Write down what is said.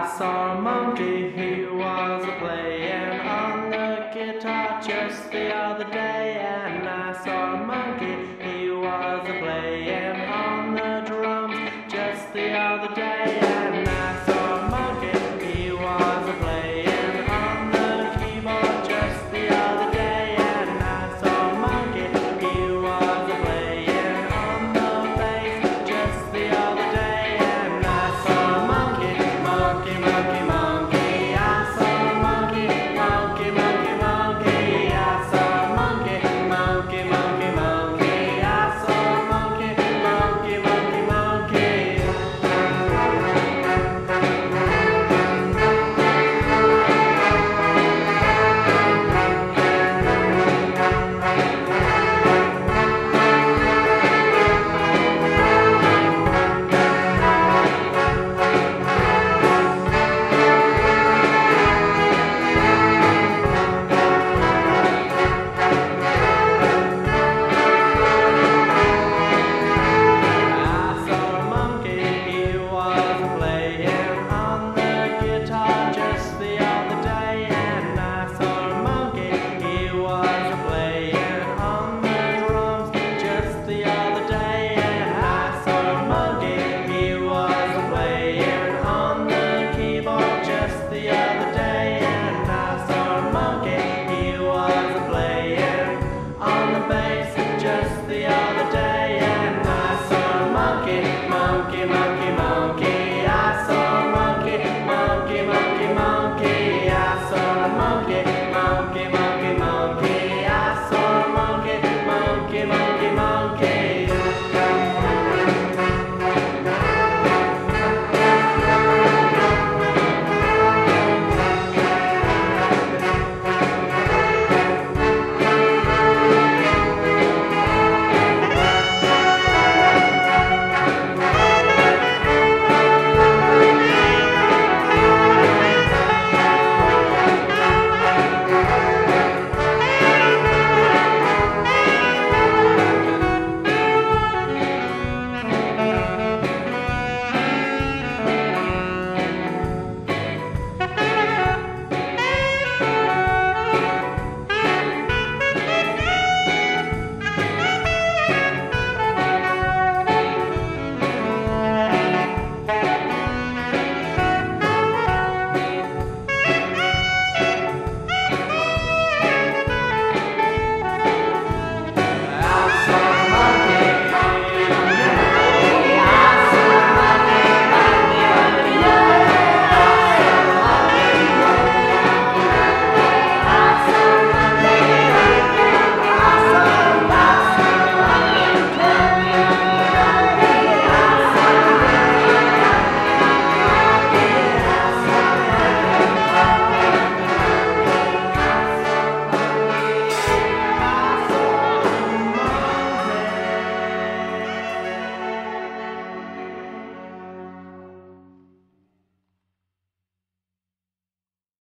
saw a monkey, he was playing on the guitar just the other day. And I saw a monkey, he was playing on the drums just the other day. And I saw a monkey, he was playing on the keyboard just the other day. And I saw a monkey, he was playing on the bass just the other day. And I saw a monkey, monkey, monkey, monkey. I saw a monkey, monkey, monkey, monkey. I saw a monkey, monkey, monkey, monkey. I saw a monkey, monkey, monkey, monkey. I saw a monkey, he was playing on the guitar